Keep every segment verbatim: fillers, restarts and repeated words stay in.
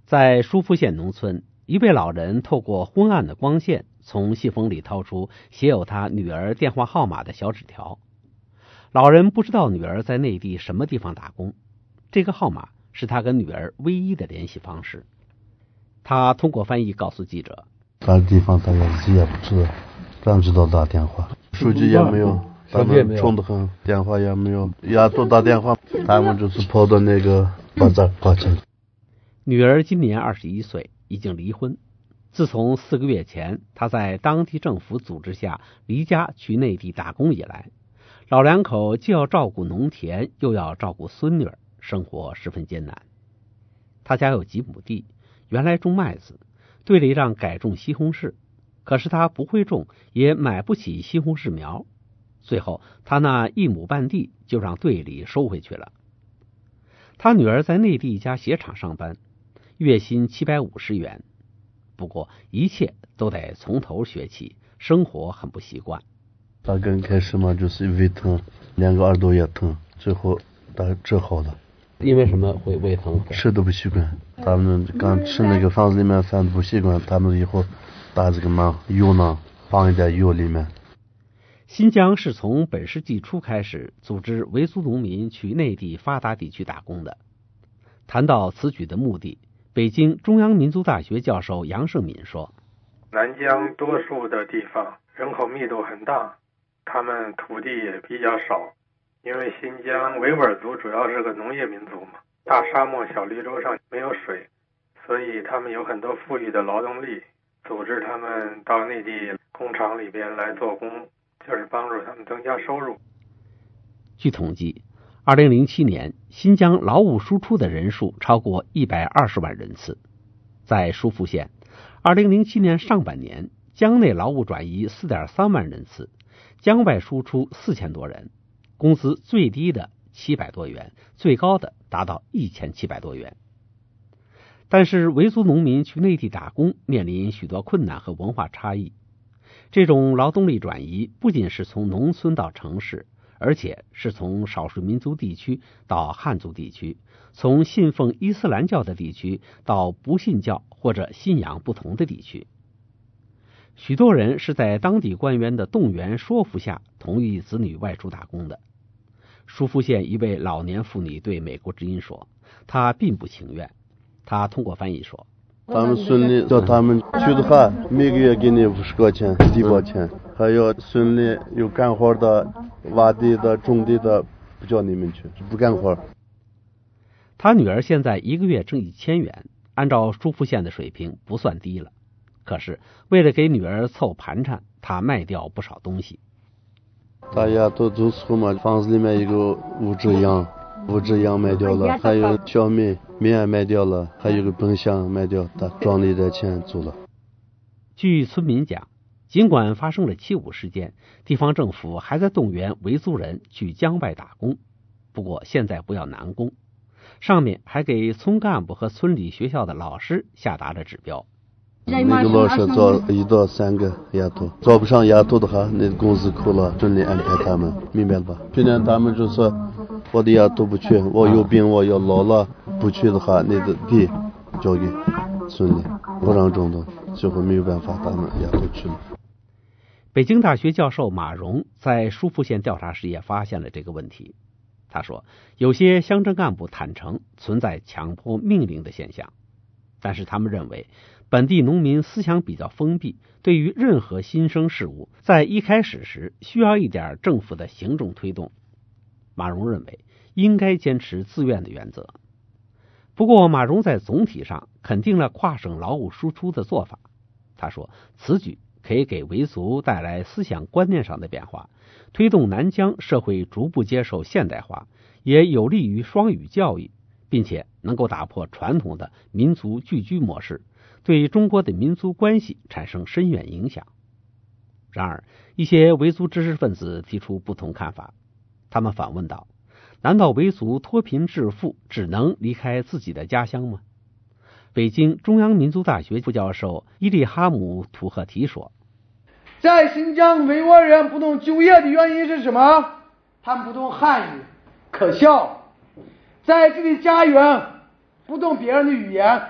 在舒富县农村，一位老人透过昏暗的光线，从信封里掏出写有他女儿电话号码的小纸条。老人不知道女儿在内地什么地方打工，这个号码是他跟女儿唯一的联系方式。他通过翻译告诉记者， 哪个地方他也自己也不知道，咱知道打电话，手机也没有，他们穷得很，电话也没有，丫头打电话，他们就是跑到那个巴扎花钱。 女儿今年二十一岁，已经离婚。自从四个月前她在当地政府组织下离家去内地打工以来，老两口既要照顾农田，又要照顾孙女，生活十分艰难。他家有几亩地，原来种麦子，队里让改种西红柿，可是他不会种，也买不起西红柿苗，最后他那一亩半地就让队里收回去了。他女儿在内地一家鞋厂上班，月薪七百五十元，不过一切都得从头学起，生活很不习惯。 他刚开始嘛，就是胃疼，两个耳朵也疼，最后他治好了。 因为什么会胃疼？ 吃都不习惯，他们刚吃那个房子里面饭都不习惯，他们以后打这个忙，油呢放一点油里面。 新疆是从本世纪初开始组织维族农民去内地发达地区打工的。谈到此举的目的，北京中央民族大学教授杨胜敏说， 南疆多数的地方人口密度很大，他们土地也比较少，因为新疆维吾尔族主要是个农业民族嘛，大沙漠小绿洲上没有水，所以他们有很多富裕的劳动力，组织他们到内地工厂里边来做工，就是帮助他们增加收入。 据统计，二零零七年新疆劳务输出的人数超过一百二十万人次。在舒富县，二零零七年上半年疆内劳务转移 四点三万人次，疆外输出四千多人，工资最低的七百多元，最高的达到一千七百多元。但是维族农民去内地打工面临许多困难和文化差异。这种劳动力转移不仅是从农村到城市，而且是从少数民族地区到汉族地区，从信奉伊斯兰教的地区到不信教或者信仰不同的地区。许多人是在当地官员的动员说服下同意子女外出打工的。舒富县一位老年妇女对美国之音说，她并不情愿。她通过翻译说， 他们孙女叫他们去的话，每个月给你五十块钱低保钱，还有孙女有干活的、挖地的、种地的，不叫你们去，不干活。 他女儿现在一个月挣一千元，按照舒富县的水平不算低了。可是为了给女儿凑盘缠，他卖掉不少东西。 大家都走错嘛，房子里面一个五只羊，五只羊卖掉了，还有小米面卖掉了，还有个冰箱卖掉，他赚了一点钱走了。 据村民讲，尽管发生了七五事件，地方政府还在动员维族人去疆外打工，不过现在不要南工。上面还给村干部和村里学校的老师下达了指标。 那个老师招一到三个丫头，招不上丫头的话，那工资扣了，顺利安排他们，明白了吧？去年他们就说我的丫头不去，我有病我要老了，不去的话，那个地交给村里，不让种的，最后没有办法，他们丫头去了。 北京大学教授马荣在舒富县调查时也发现了这个问题。他说，有些乡镇干部坦诚存在强迫命令的现象，但是他们认为本地农民思想比较封闭，对于任何新生事物，在一开始时需要一点政府的行政推动。马荣认为应该坚持自愿的原则。不过马荣在总体上肯定了跨省劳务输出的做法。他说，此举可以给维族带来思想观念上的变化，推动南疆社会逐步接受现代化，也有利于双语教育，并且能够打破传统的民族聚居模式，对中国的民族关系产生深远影响。然而一些维族知识分子提出不同看法。他们反问道，难道维族脱贫致富只能离开自己的家乡吗？北京中央民族大学副教授伊利哈姆图赫提说， 在新疆维吾尔人不懂就业的原因是什么？他们不懂汉语，可笑。在自己家园不懂别人的语言，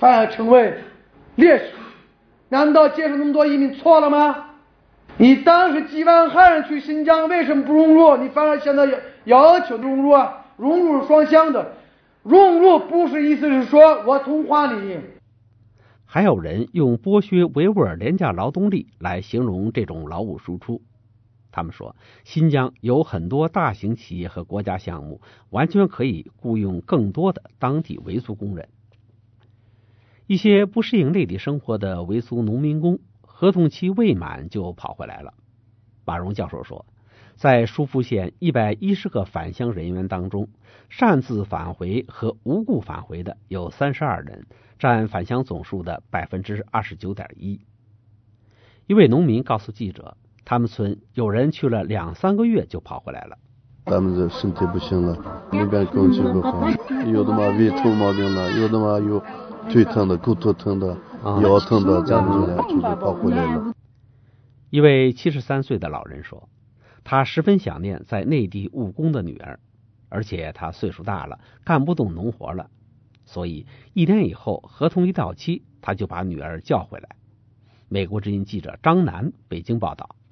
反而成为烈士。难道接受那么多移民错了吗？你当时几万汉人去新疆，为什么不融入？你反而现在要要求融入啊？融入是双向的，融入不是意思是说我同化你。 还有人用剥削维吾尔廉价劳动力来形容这种劳务输出。他们说，新疆有很多大型企业和国家项目，完全可以雇佣更多的当地维族工人。一些不适应内地生活的维族农民工，合同期未满就跑回来了。马荣教授说，在疏附县一百一十个返乡人员当中，擅自返回和无故返回的有三十二人，占返乡总数的 百分之二十九点一。 一位农民告诉记者，他们村有人去了两三个月就跑回来了。 他们的身体不行了，那边空气不好，有的嘛胃疼毛病了，有的嘛有腿疼的、骨头疼的、腰疼的，这样子就跑回来了。 一位七十三岁的老人说，他十分想念在内地务工的女儿，而且他岁数大了，干不动农活了，所以一年以后合同一到期，他就把女儿叫回来。美国之音记者张楠北京报道。